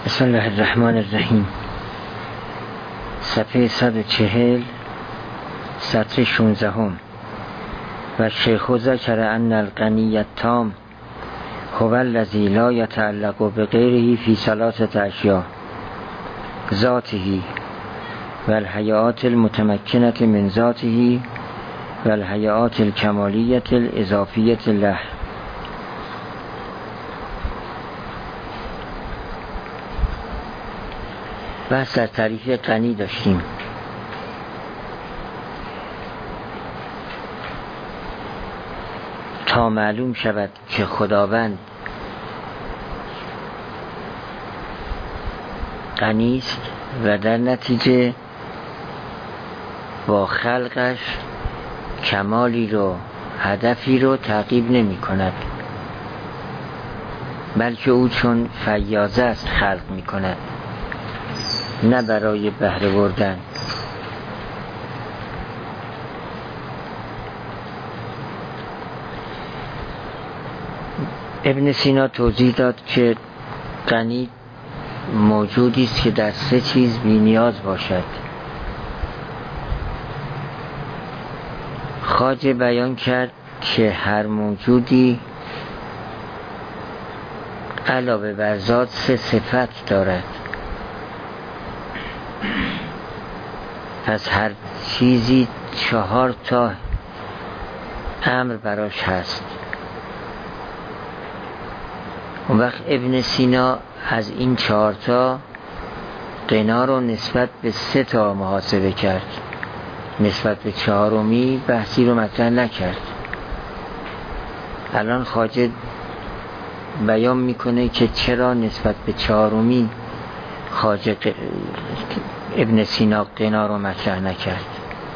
بسم الله الرحمن الرحیم. صفحه 140 سطر 16. و شیخ ذکر ان الغنی التام هو الذی لا یتعلق بغیره فی ثلاثه اشیاء: ذاته و الحیات المتمکنه من ذاته و الحیات الکمالیه الاضافیه له. بحث در تعریف غنی داشتیم. تا معلوم شود که خداوند غنی است و در نتیجه با خلقش کمالی رو، هدفی رو تعقیب نمی کند، بلکه او چون فیاض است خلق می کند، نه برای بهره بردن. ابن سینا توضیح داد که غنی موجودی است که در 3 چیز بی نیاز باشد. خواجه بیان کرد که هر موجودی علاوه بر ذات 3 صفت دارد. پس هر چیزی 4 تا امر براش هست. اون وقت ابن سینا از این 4 تا غنا رو نسبت به 3 تا محاسبه کرد، نسبت به 4می بحثی رو مطرح نکرد. الان خواجه بیان میکنه که چرا نسبت به 4می خواجه ابن سینا غنا رو مطرح نکرد.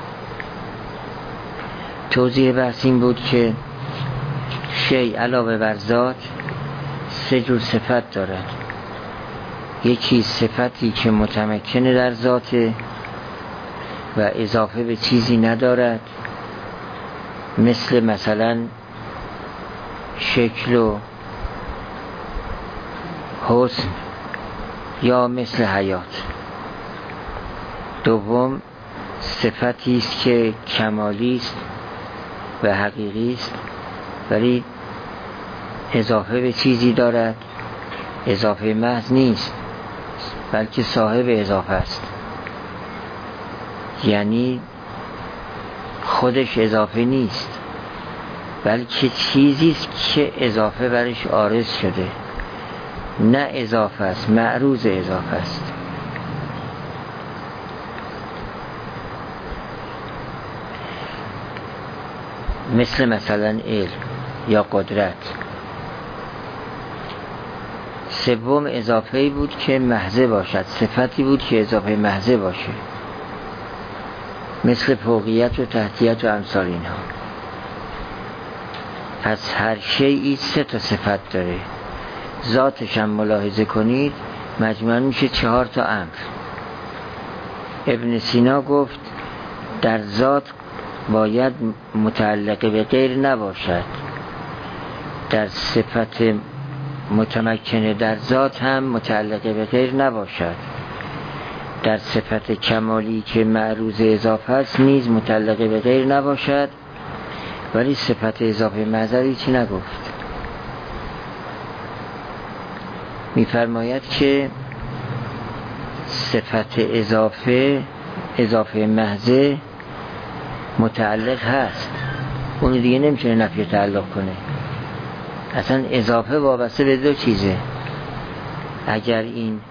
توضیح بحث این بود که شیء علاوه بر ذات 3 جور صفت دارد. یکی صفتی که متمکنه در ذاته و اضافه به چیزی ندارد، مثلا شکل و حسن یا مثل حیات. دوم صفتی است که کمالی است و حقیقی است، ولی اضافه به چیزی دارد، اضافه محض نیست بلکه صاحب اضافه است، یعنی خودش اضافه نیست بلکه چیزی است که اضافه برش عارض شده، نه اضافه است، معروض اضافه است. مثلا علم یا قدرت. سوم اضافه‌ای بود که محض باشد، صفتی بود که اضافه محض باشه، مثل فوقیت و تحتیت و امثال اینها. پس هر شیئی 3 تا صفت داره. ذاتش هم ملاحظه کنید مجموعاً میشه 4 تا امر. ابن سینا گفت در ذات باید متعلق به غیر نباشد، در صفت متمکنه در ذات هم متعلق به غیر نباشد، در صفت کمالی که معروض اضافه است نیز متعلق به غیر نباشد، ولی صفت اضافه محض چی نگفت. می‌فرماید که صفت اضافه محض متعلق هست، اون دیگه نمیتونه نفی تعلق کنه. اصلا اضافه وابسته به 2 چیزه. اگر این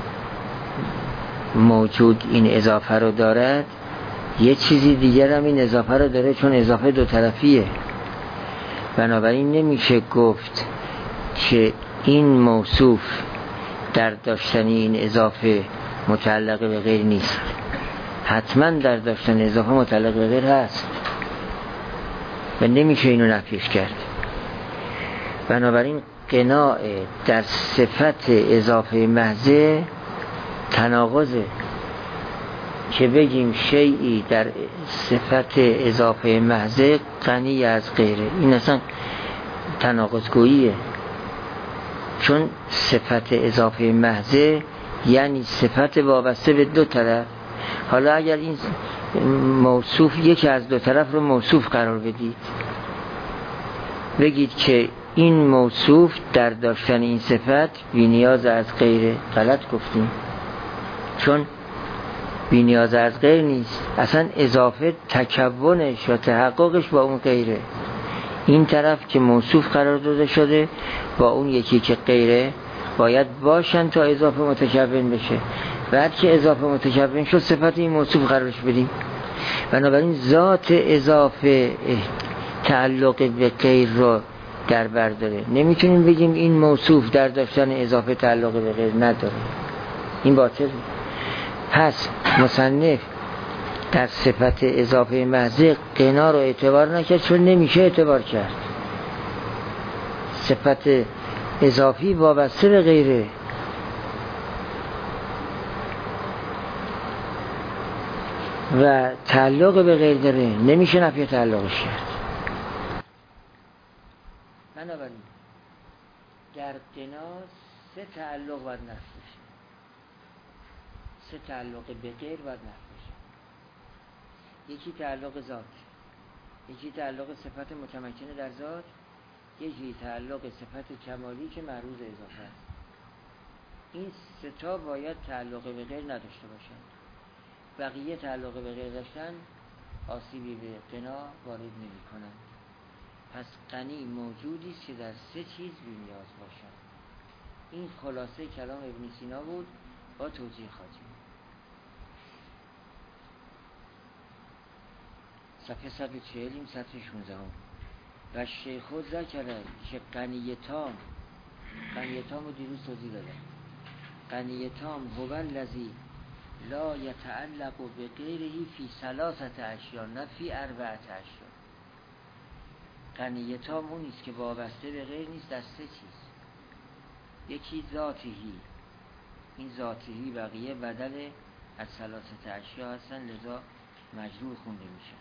موجود این اضافه رو دارد، یه چیزی دیگر هم این اضافه رو داره، چون اضافه 2 طرفیه. بنابراین نمیشه گفت که این موصوف در داشتن این اضافه متعلق به غیر نیست. حتما در داشتن اضافه متعلق به غیر هست و نمیشه اینو نفیش کرد. بنابراین قناع در صفت اضافه محض تناقضه که بگیم شیئی در صفت اضافه محض غنی از غیره. این اصلا تناقض گوییه. چون صفت اضافه محضه یعنی صفت وابسته به دو طرف. حالا اگر این موصوف یکی از دو طرف رو موصوف قرار بدید، بگید که این موصوف در داشتن این صفت بی نیاز از غیره، غلط گفتیم، چون بی نیاز از غیر نیست، اصلا اضافه تکونش و تحققش با اون غیره. این طرف که موصوف قرار داده شده با اون یکی که غیره باید باشن تا اضافه متکون بشه. بعد که اضافه متکون شد صفت این موصوف قرارش بدیم. بنابراین ذات اضافه تعلق به غیر رو در بر داره. نمیتونیم بگیم این موصوف در داشتن اضافه تعلق به غیر نداره، این باطل. پس مصنف در صفت اضافه محض غنا رو اعتبار نکرد، چون نمیشه اعتبار کرد. صفت اضافی وابسته به غیره و تعلق به غیر داره، نمیشه نفی تعلقش کرد. بنابراین در غنا سه تعلق باید نفی بشه، سه تعلق به غیر باید نفی بشه. یکی تعلق ذات، یکی تعلق صفت متمکنه در ذات، یکی تعلق صفت کمالی که معروض اضافه است. این سه تا باید تعلق به غیر نداشته باشند. بقیه تعلق به غیر داشتن آسیبی به غنا وارد نمی کنند. پس غنی موجودی است که در سه چیز بی‌نیاز باشد. این خلاصه کلام ابن سینا بود با توضیح خواجه. صفحه 140 این سطح 16 و شیخ ذکره که غنی تام رو دیروز توضیح دادم. غنی تام هو الذی لا یتعلق به غیره فی ثلاثه اشیاء نه فی اربعه اشیاء. غنی تام اون نیست که وابسته به غیر نیست در سه چیز. یکی ذاتهی، این ذاتهی بقیه بدل از ثلاثه اشیاء هستن، لذا مجرور خونده میشن.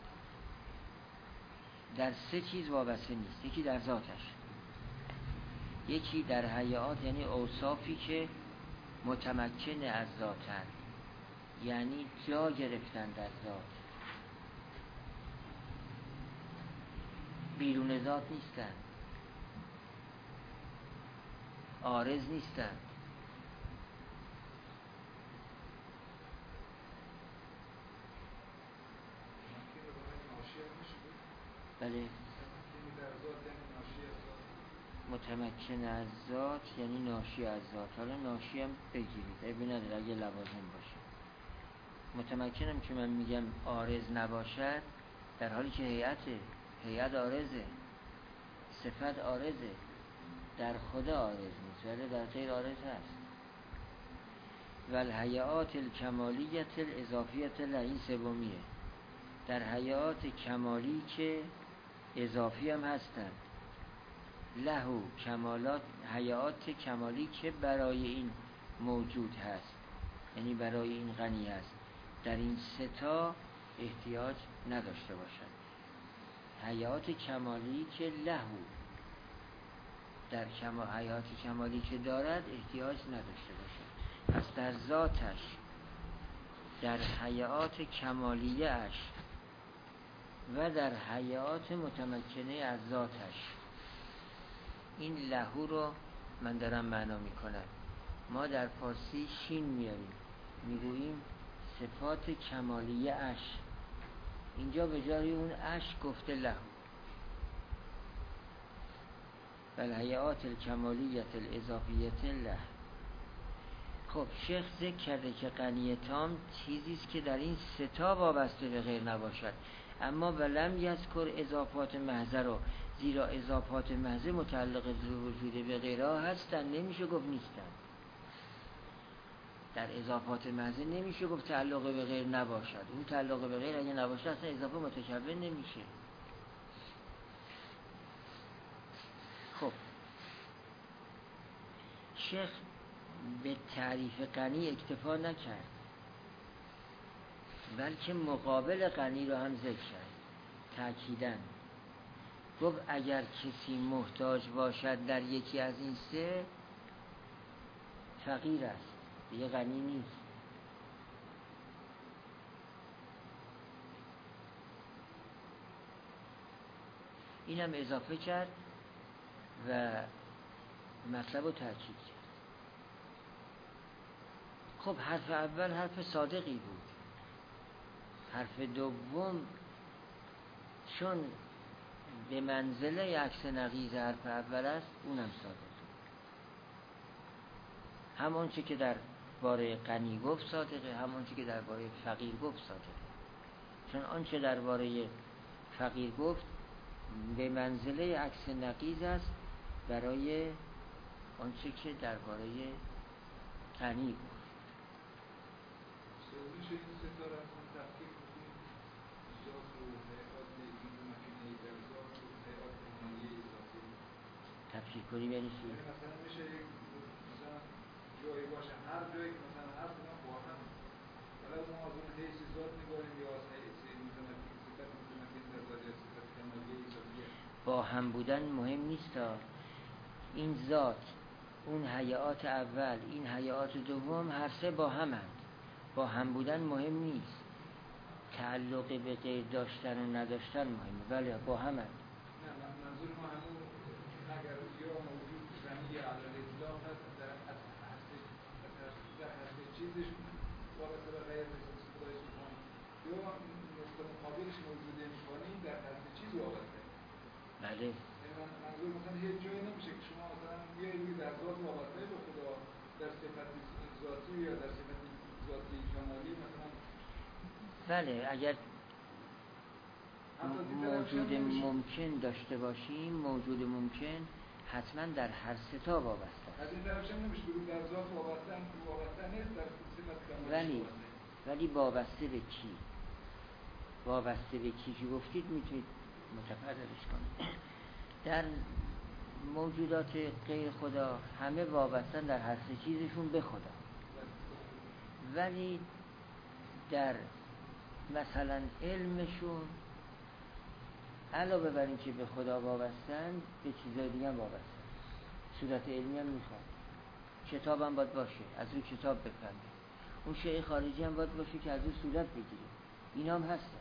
در سه چیز وابسته نیست. یکی در ذاتش، یکی در هیئات یعنی اوصافی که متمکن از ذاتن، یعنی جا گرفتن در ذات، بیرون ذات نیستن، عارض نیستن. بله، متمکن از ذات یعنی ناشی از ذات. حالا ناشی هم بگیرید، عیبی نداره اگه لوازم باشه. متمکنم که من میگم عارض نباشد در حالی که هیئت عارضه، صفت عارضه، در خدا عارض نیست ولی در غیر عارض هست. و الهیئات الکمالیت الاضافیت له، این سومیه، در هیئات کمالی که اضافی هم هستند، لهو کمالات، هیئات کمالی که برای این موجود هست، یعنی برای این غنی هست، در این سه تا احتیاج نداشته باشد. هیئات کمالی که لهو، در هیئات کمالی که دارد احتیاج نداشته باشد. پس در ذاتش، در هیئات کمالیه اش و در هیئات متمکنه از ذاتش. این لهو رو من دارم معنا میکنم. ما در فارسی شین میاریم، میگوییم صفات کمالیه اش، اینجا به جای اون اش گفته لهو. والهیئات الکمالیت الاضافیت له. خب شیخ ذکر کرده که غنی تام چیزیست که در این سه تا وابسته به غیر نباشد، اما ولم یذکر اضافات محضه رو، زیرا اضافات محضه متعلق به وجود به غیرها هستن، نمیشه گفت نیستن. در اضافات محضه نمیشه گفت تعلق به غیر نباشد. اون تعلق به غیر اگه نباشد اصلا اضافه متکون نمیشه. خب شیخ به تعریف غنی اکتفا نکرد، بلکه مقابل غنی رو هم ذکر کرد تأکیداً. گفت اگر کسی محتاج باشد در یکی از این سه فقیر است، دیگه غنی نیست. اینم اضافه کرد و مطلب رو تاکید کرد. خب حرف اول حرف صادقی بود، حرف دوم چون به منزله عکس نقیض حرف اول است اونم صادق. همون چی که در باره غنی گفت صادقه، همون چی که در باره فقیر گفت صادقه. چون آنچه در باره فقیر گفت به منزله عکس نقیض است برای آنچه که در باره غنی گفت. میشه این ستاره از من تفکیک کنیم ذات و حیات این مکنه در ذات و حیات کمالی ذاتی تفکیک کنیم یعنی چی؟ مثلا میشه یک مثلا جایی باشه هر جایی که مثلا هر کدام با هم حالا ما از اون حیث ذات نگاریم یا از حیث متمکن صفت متمکن در ذات یا صفت کمالی ذاتیه. با هم بودن مهم نیست تا این ذات اون حیات اول این حیات دوم هر سه با همند، با هم بودن مهم نیست، تعلق به غیر داشتن و نداشتن مهمه. بله با همند. نه منظور ما همون اگر یا موجود غنی علی الاطلاق هست در هسته چیزش وابسته به غیر خدای سبحان یا نقطه مقابلش موجود امکانی در هسته چیز وابسته. بله منظور مثلا هیچ جایی نمیشه که شما مثلا یه در ذات وابسته به خدا در صفت ذاتی یا در صفت ذاتی کمالی مثلا. بله اگر موجود ممکن داشته باشیم موجود ممکن حتما در هر سه تا وابسته است. از این طرفش نمیشه بگیم در ذات وابسته نیست در صفت کمالی ولی وابسته به کی؟ وابسته به کی که گفتید میتونید متفرقش کنید. در موجودات غیر خدا همه وابستن در هر سه چیزشون به خدا، ولی در مثلا علمشون علاوه بر این که به خدا وابستن به چیزای دیگه هم وابستن. صورت علمی هم میخواد، کتاب هم باید باشه از روی کتاب بفهمه، اون شیء خارجی هم باید باشه که از روی صورت بگیره، اینا هم هستن.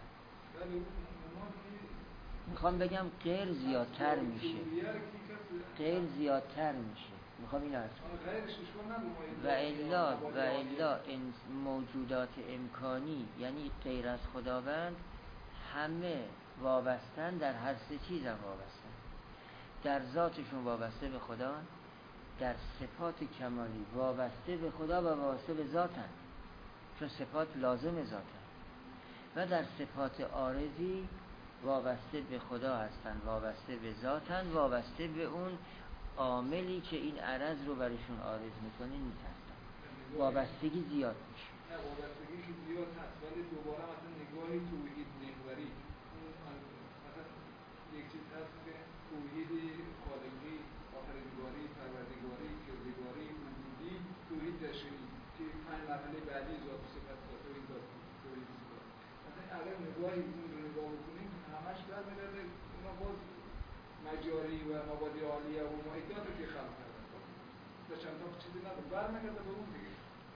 میخوام بگم غیر زیادتر میشه، غیر زیادتر میشه، میخوام این عرض کنم. و الا این موجودات امکانی یعنی غیر از خداوند همه وابستن در هر سه چیز هم وابستن، در ذاتشون وابسته به خدا، در صفات کمالی وابسته به خدا و وابسته به ذاتن چون صفات لازم ذاتن، و در صفات عارضی وابسته به خدا هستن، وابسته به ذاتن، وابسته به اون عاملی که این عرض رو برشون عارض میکنه نیستن. وابستگی زیاد میشه. نه وابستگی که زیاد هست ولی دوباره مثلا نگاهی توحید محوری مثلا یک چیز هست که توحیدی خالقی آفریدگاری پروردگاری کردگاری وجودی توحید دشوری که 5 مرحله بعدی ذات و صفت توحید صفات مثلا اگر نگاهی این رو نگاه بکنیم همش برمیگرده اونا باز مجاری و مبادی عالیه و محیطات رو که خلق کردن تا چند تا چیزی نداره برمیگرده به اون دیگه.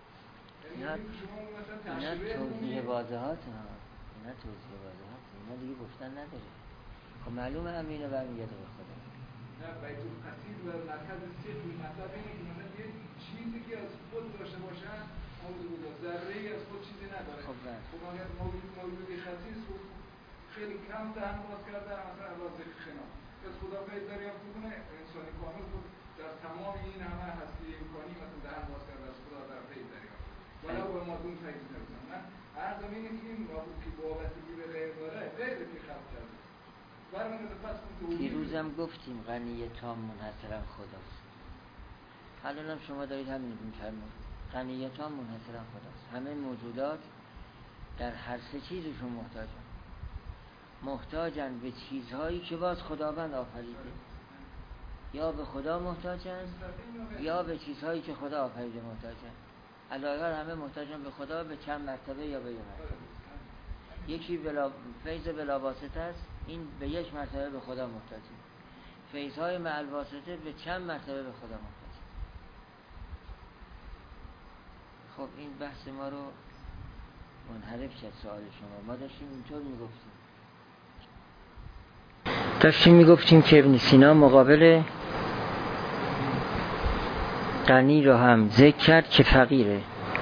اینا توضیح واضحات اینا اینا دیگه گفتن نداره. خب معلومه همینه برمیگرده به خدا. نه بیت القصید و مرکز سیف مطلب اینه که مثلا یه چیزی که از خود داشته باشن ذره‌ای از خود چیزی نداره. خب اگر موجودی خصیص خیلی کم دهن باز کرده مثلا علاوه خنا از خدا باید دریافت کنه انسانی کامل خود در تمام این همه هستی امکانی مثلا دهن باز کرده از خدا در پی دریافت ولو به مادون تجزیه نمیزن. من هر زمینه که این موضوع که وابستگی به غیر داره غیره که خلق کرده دیروزم گفتیم غنی تام منحصرا خداست. حالا شما دارید همین رو می‌فرمایید غنی تام منحصرا خداست. همه موجودات در هر سه چیزشون محتاجن به چیزهایی که باز خداوند آفریده، یا به خدا محتاجن یا به چیزهایی که خدا آفریده محتاجن. علاوه همه محتاجن به خدا به چند مرتبه یا به یک مرتبه. یکی فیض بلا واسطه است، این به یک مرتبه به خدا محتاجه. فیض‌های مع الواسطه به چند مرتبه به خدا محتاجه. خب این بحث ما رو منحرف کرد. سوال شما، ما داشتیم اینطور میگفتیم که ابن سینا مقابل غنی رو هم ذکر کرد که فقیره،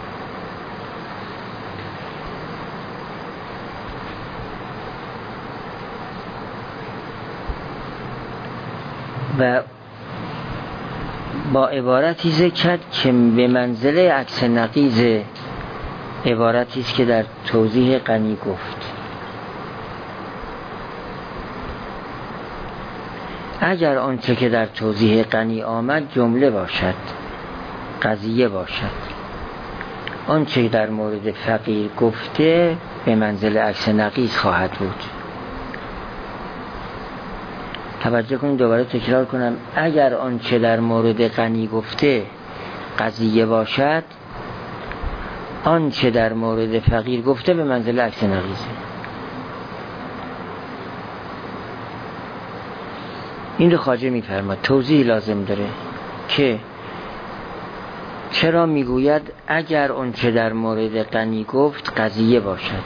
و با عبارتی ذکر کرد که به منزله عکس نقیض عبارتی است که در توضیح غنی گفت. اگر آنچه که در توضیح غنی آمد جمله باشد، قضیه باشد، آنچه در مورد فقیر گفته به منزله عکس نقیض خواهد بود. توجه کنید، دوباره تکرار کنم، اگر آنچه در مورد غنی گفته قضیه باشد، آنچه در مورد فقیر گفته به منزله عکس نقیضه. این رو خواجه میفرماد، توضیح لازم داره که چرا میگوید اگر آنچه در مورد غنی گفت قضیه باشد.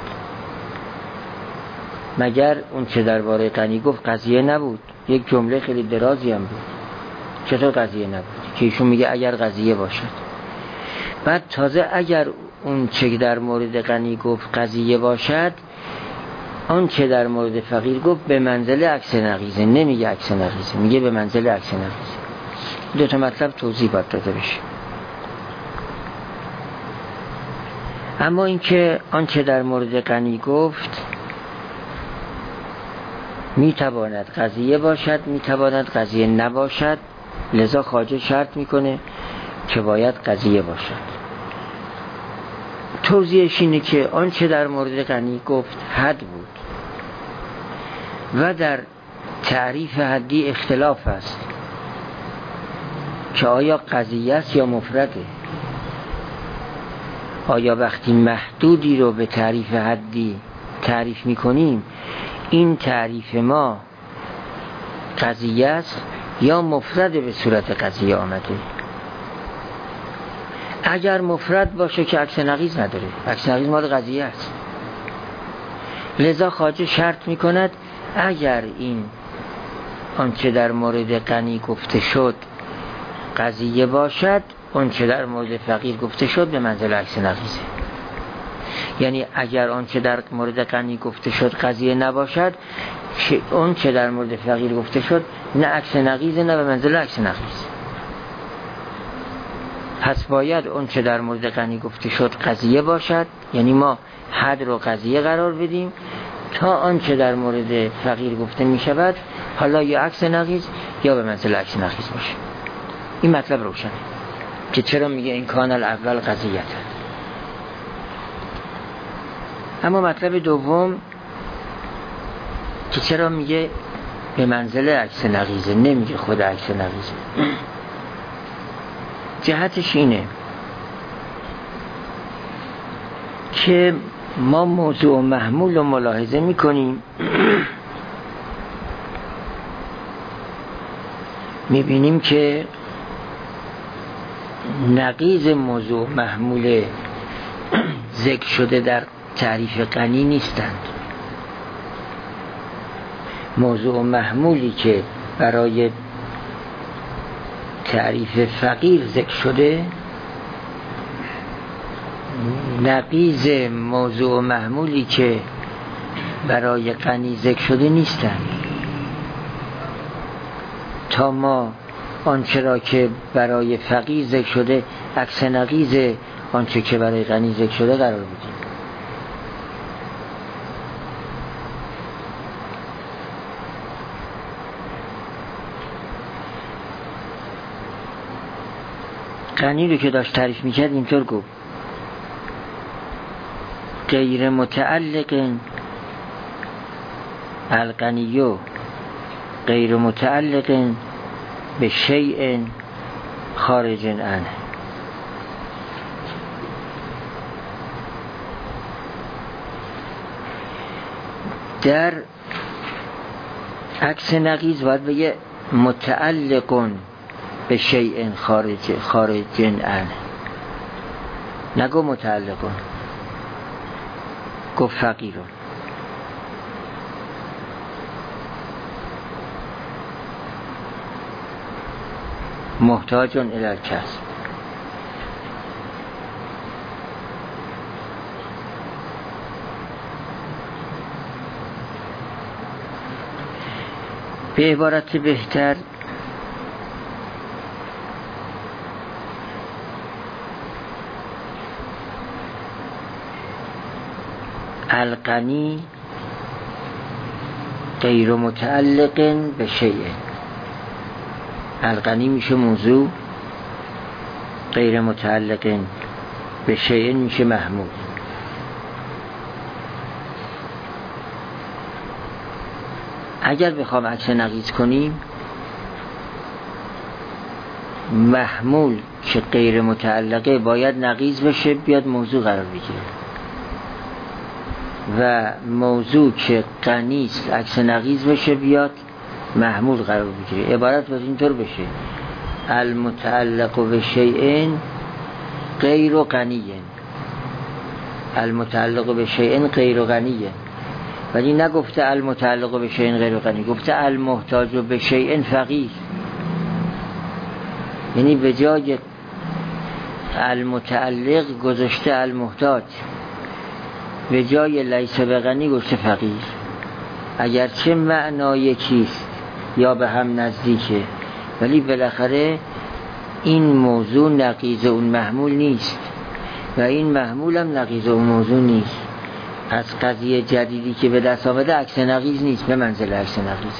مگر اونچه درباره غنی گفت قضیه نبود؟ یک جمله خیلی درازی هم بود. چطور قضیه نبود؟ که ایشون میگه اگر قضیه باشد. بعد تازه اگر اونچه در مورد غنی گفت قضیه باشد، آنچه در مورد فقیر گفت به منزله عکس نقیضه. نمیگه عکس نقیضه، میگه به منزله عکس نقیضه. دو تا مطلب توضیح باید داده بشه. اما اینکه آنچه در مورد غنی گفت میتواند قضیه باشد، میتواند قضیه نباشد، لذا خواجه شرط میکنه که باید قضیه باشد. توضیحش اینه که آنچه در مورد غنی گفت حد بود و در تعریف حدی اختلاف است که آیا قضیه است یا مفرده. آیا وقتی محدودی رو به تعریف حدی تعریف میکنیم این تعریف ما قضیه است یا مفرده به صورت قضیه آمده؟ اگر مفرد باشه که عکس نقیض نداره، عکس نقیض مال قضیه است. لذا خواجه شرط میکند اگر این آنچه در مورد غنی گفته شد قضیه باشد، آنچه در مورد فقیر گفته شد به منزله عکس نقیضه. یعنی اگر آنچه در مورد غنی گفته شد قضیه نباشد، آنچه در مورد فقیر گفته شد نه عکس نقیضه نه به منزله عکس نقیضه. پس باید آنچه در مورد غنی گفته شد قضیه باشد، یعنی ما حد رو قضیه قرار بدیم، تا آنچه در مورد فقیر گفته می شود حالا یا عکس نقیض یا به منزله عکس نقیض باشه. این مطلب روشنه که چرا میگه این کان الاول قضیت. اما مطلب دوم که چرا میگه به منزله عکس نقیضه، نمیگه خود عکس نقیضه. جهتش اینه که ما موضوع و محمول رو ملاحظه میکنیم، میبینیم که نقیض موضوع محمول ذکر شده در تعریف غنی نیستند. موضوع محمولی که برای تعریف فقیر ذکر شده نقیض موضوع محمولی که برای غنی ذکر شده نیستند. تا ما آنچه را که برای فقیر ذکر شده عکس نقیض آنچه که برای غنی ذکر شده قرار بدیم. غنی رو که داشت تعریف میکرد اینطور گفت: غیر متعلق الغنیو غیر متعلق به شیء خارج عنه. در عکس نقیض باید بگه متعلقون به شیء خارج عنه، نگو متعلقون، گفت فقیرون. محتاجون الی الکسب. به عبارت بهتر الغنی غیر متعلق به شیء. الغنی میشه موضوع، غیر متعلق به شیء میشه محمول. اگر بخوام عکس نقیض کنیم، محمول که غیر متعلقه باید نقیض بشه بیاد موضوع قرار بگیره و موضوع که غنیست عکس نقیض بشه بیاد محمول قرار بگیره. عبارت باید اینطور بشه: المتعلق به شیء غیر غنی، المتعلق به شیء غیر غنی. ولی نگفته المتعلق به شیء غیر غنی، گفته المحتاج به شیء فقیر. یعنی به جای المتعلق گذاشته المحتاج، به جای لیس به غنی گذاشته فقیر. اگرچه معنای یکیست یا به هم نزدیکه، ولی بالاخره این موضوع نقیض اون محمول نیست و این محمول هم نقیض اون موضوع نیست. از قضیه جدیدی که به دست آمده عکس نقیض نیست، به منزل عکس نقیضه.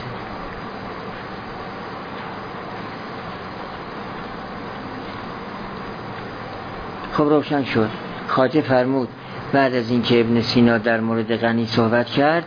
خب روشن شد. خواجه فرمود بعد از اینکه ابن سینا در مورد غنی صحبت کرد،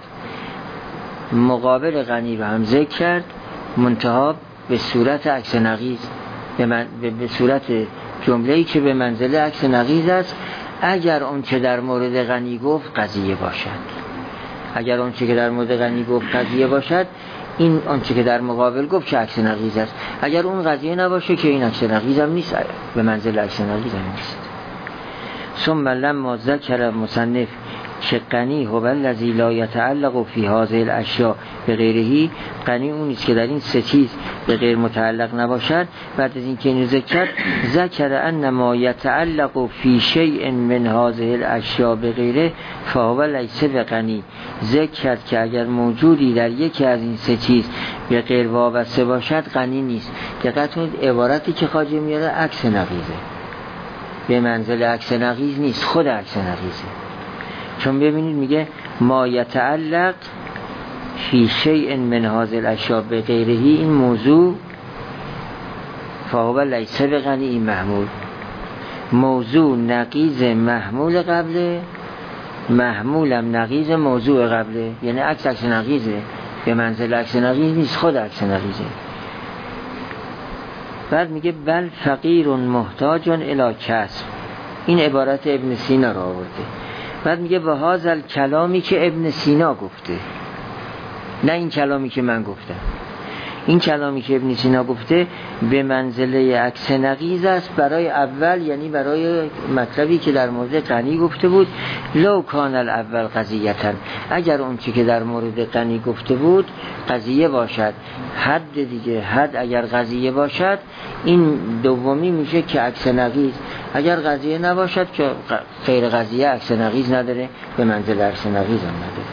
مقابل غنی رو هم ذکر کرد، منتها به صورت عکس نقیض، به صورت جمله‌ای که به منزله عکس نقیض است. اگر اون چه در مورد غنی گفت قضیه باشد، اگر اون چه که در مورد غنی گفت قضیه باشد، این اون چه که در مقابل گفت چه عکس نقیض است. اگر اون قضیه نباشه که این عکس نقیض هم نیست، به منزله عکس نقیض هم نیست. ثم لما ذکر مصنف که غنی هو الذی لا یتعلق فی هذه الاشیاء به غیره، غنی اون است که در این سه چیز به غیر متعلق نباشد. بعد از اینکه اینو ذکر ان ما یتعلق فی شیء من هذه الاشیاء به غیره فهو لیس بغنی. ذکر کرد که اگر موجودی در یکی از این سه چیز به غیر وابسته باشد غنی نیست. دقت کنید عبارتی که خواجه میاره عکس نقیضه، به منزل عکس نقیض نیست، خود عکس نقیضه. چون ببینید میگه ما یتعلق فی شیء من هذه الاشیاء به غیره، این موضوع فهو لیس بغنی، این محمول. موضوع نقیض محمول قبله، محمولم نقیض موضوع قبله، یعنی عکس نقیضه، به منزل عکس نقیض نیست، خود عکس نقیضه. بعد میگه بل فقیر محتاج الی کسب. این عبارت ابن سینا رو آورده. بعد میگه به هذا کلامی که ابن سینا گفته، نه این کلامی که من گفتم. این کلامی که ابن سینا گفته به منزله عکس نقیض است برای اول، یعنی برای مطلبی که در مورد غنی گفته بود. لو کان الاول قضیتن، اگر اون چی که در مورد غنی گفته بود قضیه باشد، حد دیگه، حد اگر قضیه باشد، این دومی میشه که عکس نقیض. اگر قضیه نباشد که غیر قضیه عکس نقیض نداره، به منزله عکس نقیض هم نداره.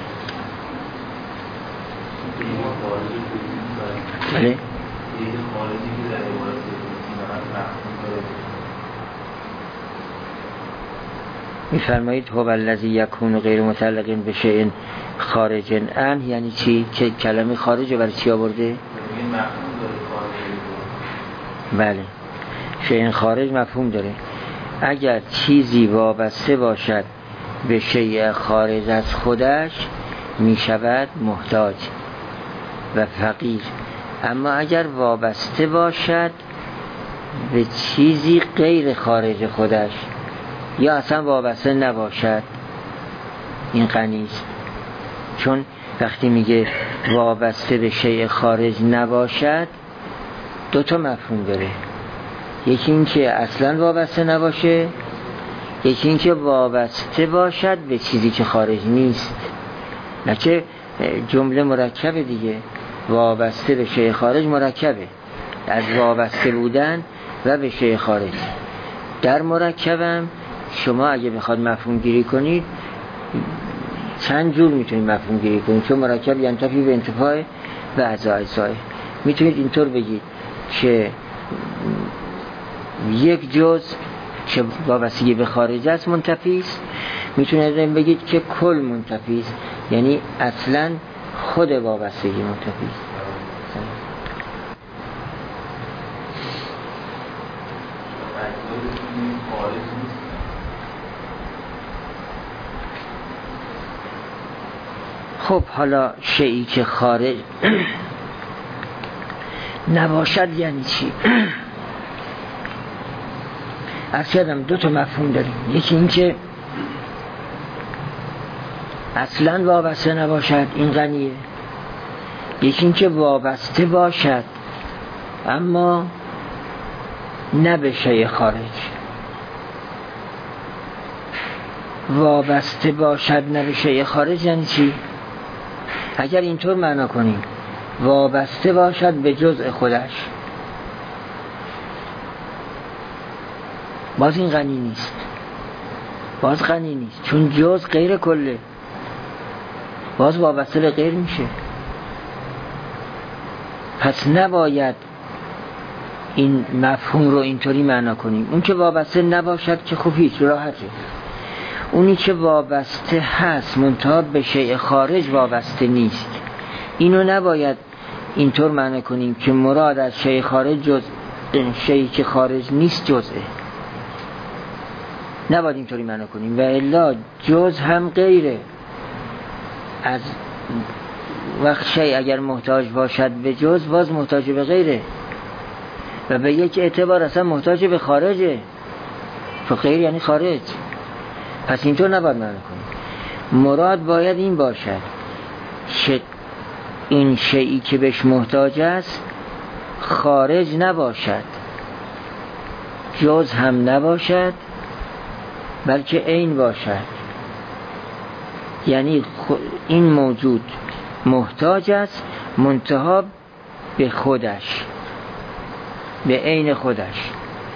بله؟ میفرمایید هو الذی یکون غیر متعلق به شیء خارج عنه، یعنی چی؟ که کلمه خارج رو برای چی آورده؟ بله، شیء خارج مفهوم داره. اگر چیزی وابسته باشد به شیء خارج از خودش میشود محتاج و فقیر. اما اگر وابسته باشد به چیزی غیر خارج خودش یا اصلا وابسته نباشد، این غنی است. چون وقتی میگه وابسته به شیء خارج نباشد 2 تا مفهوم داره. یکی این که اصلا وابسته نباشه، یکی این که وابسته باشد به چیزی که خارج نیست. نچه جمله مرکبه دیگه، وابسته به شیء خارج مرکبه از وابسته بودن و به شیء خارج. در مرکبم شما اگه بخواد مفهوم گیری کنید چند جور میتونید مفهوم گیری کنید، چون مرکب ینتفی به انتفاع و اجزای. میتونید اینطور بگید که یک جزء که وابستگی به خارج است منتفی است، میتونید بگید که کل منتفی است، یعنی اصلا خود وابستگی منتفی است. خب حالا شیئی که خارج نباشد یعنی چی؟ از کردم 2 تا مفهوم داریم. یکی این که اصلا وابسته نباشد، این غنیه. یکی این که وابسته باشد اما نه به شیء خارج. وابسته باشد نه به شیء خارج یعنی چی؟ اگر اینطور معنا کنیم وابسته باشد به جزء خودش، باز این غنی نیست، باز غنی نیست، چون جزء غیر کله، باز وابسته به غیر میشه. پس نباید این مفهوم رو اینطوری معنا کنیم. اون که وابسته نباشد که خب هیچ راحته. اونی که وابسته هست منتها به شیء خارج وابسته نیست، اینو نباید اینطور معنا کنیم که مراد از شیء خارج جز شیئی که خارج نیست جزءه. نباید اینطوری معنا کنیم و الا جز هم غیره. از وقت شیء اگر محتاج باشد به جز باز محتاج به غیره و به یک اعتبار اصلا محتاج به خارجه، چون غیر یعنی خارج. پس اینطور نباید معنا کنیم. مراد باید این باشد این شیئی که بهش محتاج است خارج نباشد، جز هم نباشد، بلکه عین باشد. یعنی این موجود محتاج است منتها به خودش، به عین خودش.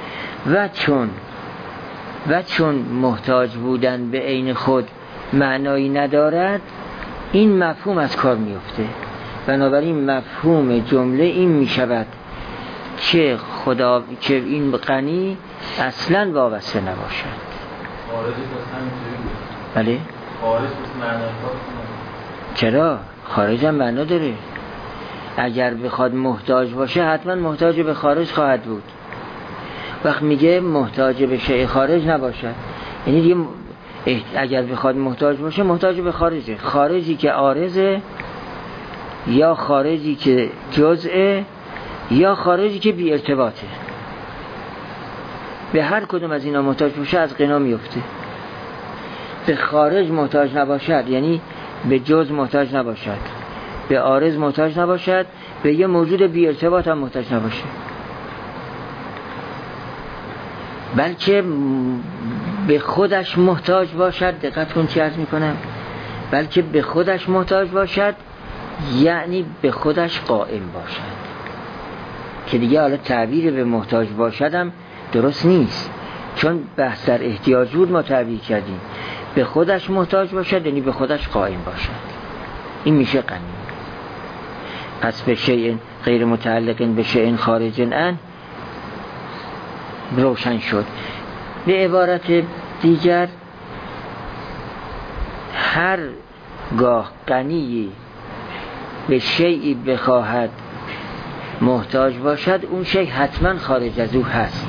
و چون محتاج بودن به عین خود معنایی ندارد، این مفهوم از کار میفته. بنابراین مفهوم جمله این میشود که این غنی اصلا وابسته نباشد. بله؟ چرا؟ خارج هم معنا داره. اگر بخواد محتاج باشه حتما محتاج به خارج خواهد بود. وقت میگه محتاج به شیء خارج نباشد، یعنی دیگه اگر بخواد محتاج باشه محتاج به خارجه. خارجی که عارضه، یا خارجی که جزءه، یا خارجی که بی ارتباطه. به هر کدوم از اینا محتاج باشه از غنا میفته. به خارج محتاج نباشد یعنی به جز محتاج نباشد، به عارض محتاج نباشد، به یه موجود بی ارتباط هم محتاج نباشه، بلکه به خودش محتاج باشد. دقت کن چی عرض میکنم، بلکه به خودش محتاج باشد یعنی به خودش قائم باشد. که دیگه حالا تعبیر به محتاج باشدم درست نیست، چون بحث در احتیاج بود ما تعبیر کردیم. به خودش محتاج باشد یعنی به خودش قائم باشد، این میشه غنی. پس به شیء غیر متعلق به شیء خارج عنه روشن شد. به عبارت دیگر هر گاه غنی به شیئی بخواهد محتاج باشد، اون شیء حتما خارج از او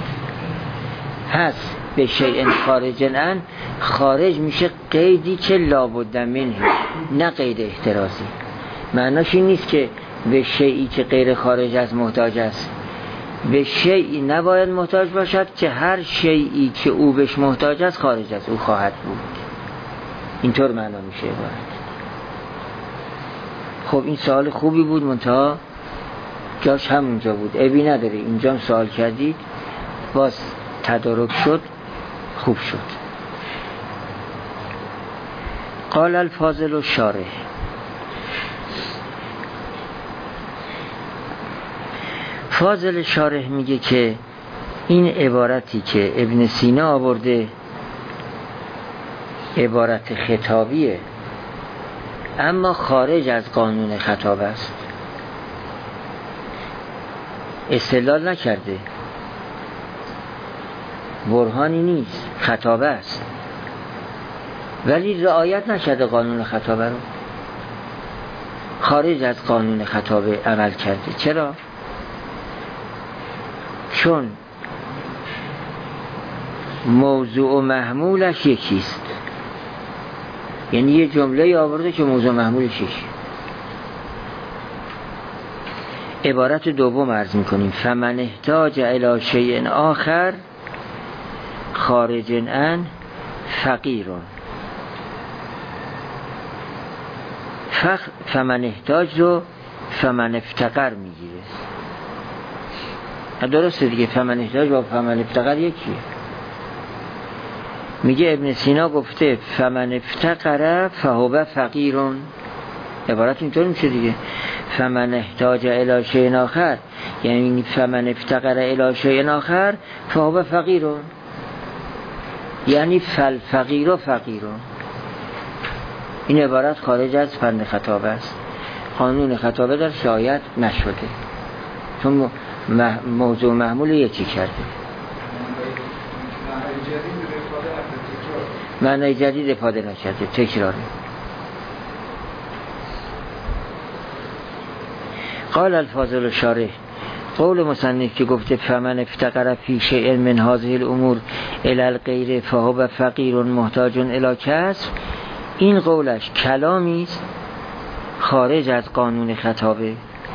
هست به شیء خارج عنه. خارج میشه قیدی که لابد منه، نه قید احترازی. معناش این نیست که به شیئی که غیر خارج از محتاج است. به شیئی نباید محتاج باشد که هر شیئی که او بهش محتاج است خارج از او خواهد بود. اینطور معنا میشه عبارت. خب این سوال خوبی بود، منتها جاش همونجا بود، عیبی نداره، اینجا هم سوال کردید، باز تدارک شد، خوب شد. قال الفاضل الشارح، فاضل شارح میگه که این عبارتی که ابن سینا آورده عبارت خطابیه، اما خارج از قانون خطاب است، استدلال نکرده، برهانی نیست، خطابه است، ولی رعایت نشده قانون خطابه رو، خارج از قانون خطابه عمل کرده. چرا؟ چون موضوع و محمولش یکیست، یعنی یه جمله آورده که موضوع محمولش یکی. عبارت دوم عرض میکنیم فمن احتاج الی شیء آخر خارج عن فقیرون. فمن احتاج رو فمن افتقر میگیره، درسته دیگه، فمن احتاج با فمن افتقر یکیه. میگه ابن سینا گفته فمن افتقر فهو فقیرون، عبارت اینطور میشه دیگه، فمن احتاج الی شیء آخر یعنی فمن افتقر الی شیء آخر فهو فقیرون، یعنی فالفقیر فقیرون. این عبارت خارج از فن خطابه است، قانون خطابه در رعایت نشده، چون موضوع محمول یکی کرده. معنی جدید افاده نکرده، تکراره. قال الفاضل الشارح، قول مصنف که گفته فمن افتقر فی شیء من هذه الامور الی الغیر فهو فقیر محتاج الی کسب، این قولش کلامی است خارج از قانون خطابه.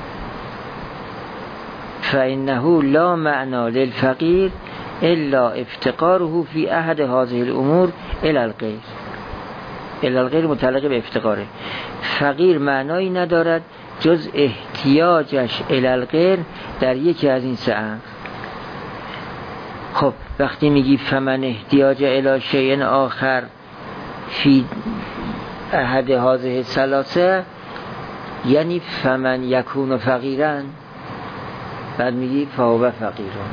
فانه لا معنی للفقیر الا افتقاره فی احد هذه الامور الی الغیر. الی الغیر متعلق به افتقاره. فقیر معنایی ندارد جز احتیاجش الی الغیر در یکی از این سه امر. خب وقتی میگی فمن احتیاج الی شیء آخر فی احد هذه الثلاثه، یعنی فمن یکون فقیرا، بعد میگی فهو فقیرون.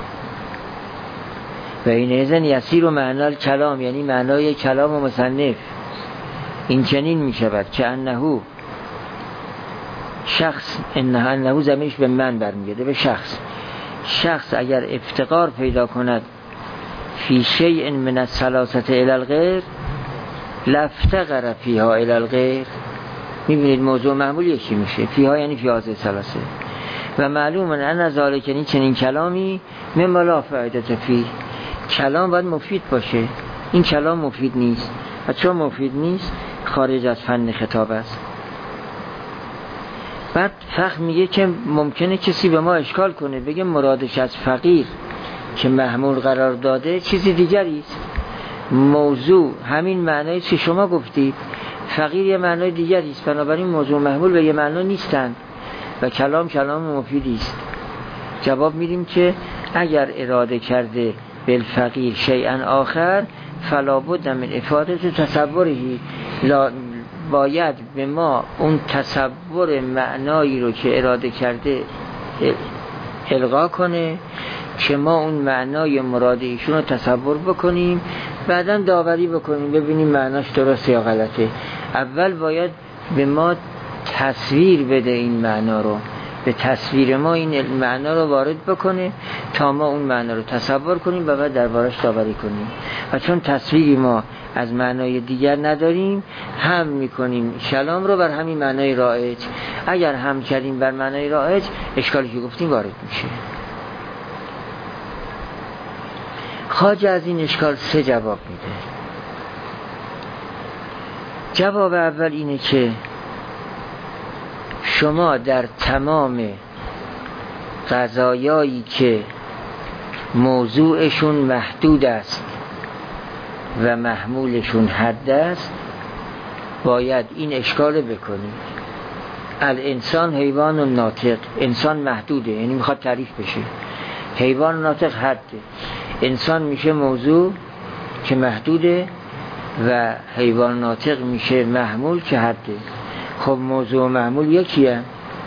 و این اذن یسیر و معنی کلام، یعنی معنای کلام و مصنف این چنین میشود که انه شخص، انه زمینش به من برمیگرده، به شخص اگر افتقار پیدا کند فی شیء من الثلاثه الی الغیر لافتقر فیها الی الغیر. میبینید موضوع محمول یکی میشه، فیها یعنی فی هذه الثلاثه، و معلوم ان ذالک یعنی چنین کلامی مما لا فایده فی، کلام باید مفید باشه، این کلام مفید نیست، و چون مفید نیست خارج از فن خطاب است. بعد فقط میگه که ممکنه کسی به ما اشکال کنه، بگه مرادش از فقیر که محمول قرار داده چیزی دیگری است، موضوع همین معنایی که شما گفتید، فقیر یه معنای دیگری است، بنابراین موضوع محمول به یه معنا نیستند و کلام مفیدی است. جواب میدیم که اگر اراده کرده بالفقیر شیئا آخر فلا بد من افاده تصوری، باید به ما اون تصور معنایی رو که اراده کرده القا کنه که ما اون معنای مراد ایشون رو تصور بکنیم، بعداً داوری بکنیم ببینیم معناش درسته یا غلطه. اول باید به ما تصویر بده، این معنا رو به تصویر ما این معنا رو وارد بکنه تا ما اون معنا رو تصور کنیم و بعد دربارش داوری کنیم. و چون تصویری ما از معنای دیگر نداریم، هم میکنیم کلام رو بر همین معنای رایج، اگر هم کردیم بر معنای رایج اشکالی که گفتیم وارد میشه. خواجه از این اشکال 3 جواب میده. جواب اول اینه که شما در تمام قضایایی که موضوعشون محدود است و محمولشون حد است باید این اشکال بکنید الانسان حیوان ناطق، انسان محدوده، یعنی میخواد تعریف بشه. حیوان ناطق حده، انسان میشه موضوع که محدوده و حیوان ناطق میشه محمول که حده. خب موضوع و محمول یکیه،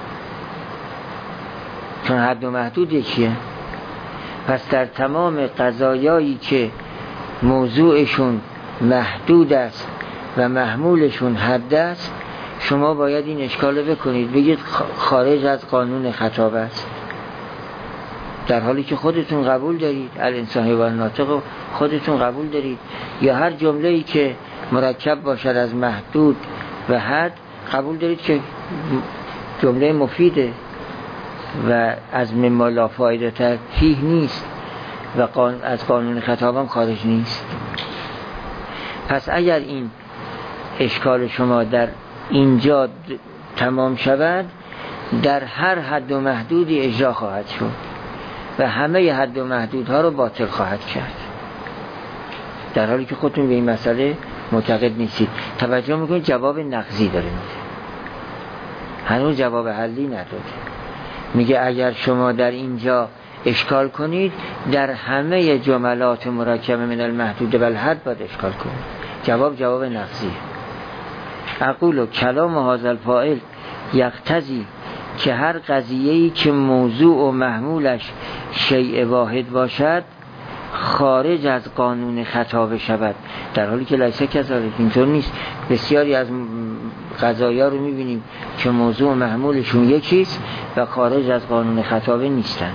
چون حد و محدود یکیه. پس در تمام قضایایی که موضوعشون محدود است و محمولشون حد است، شما باید این اشکال بکنید، بگید خارج از قانون خطاب است، در حالی که خودتون قبول دارید الانسان حیوان ناطق رو خودتون قبول دارید، یا هر جمله‌ای که مرکب باشد از محدود و حد قبول دارید که جمله مفیده و از مما لا فایده تر فیه نیست و از قانون خطاب هم خارج نیست. پس اگر این اشکال شما در اینجا تمام شود، در هر حد و محدودی اجرا خواهد شد و همه حد و محدودها رو باطل خواهد کرد، در حالی که خودتون به این مسئله معتقد نیستید. توجه میکنید جواب نقضی داره میده، هنوز جواب حلی نداده. میگه اگر شما در اینجا اشکال کنید، در همه جملات مرکبه من المحدود و الحد باید اشکال کنید. جواب نقضی. اقول کلام هذا الفاعل یقتضی که هر قضیه‌ای که موضوع و محمولش شیء واحد باشد خارج از قانون خطاب شود، در حالی که لیس کذالک، اینطور نیست. بسیاری از قضایا رو میبینیم که موضوع و محمولشون یکیست و خارج از قانون خطاب نیستند.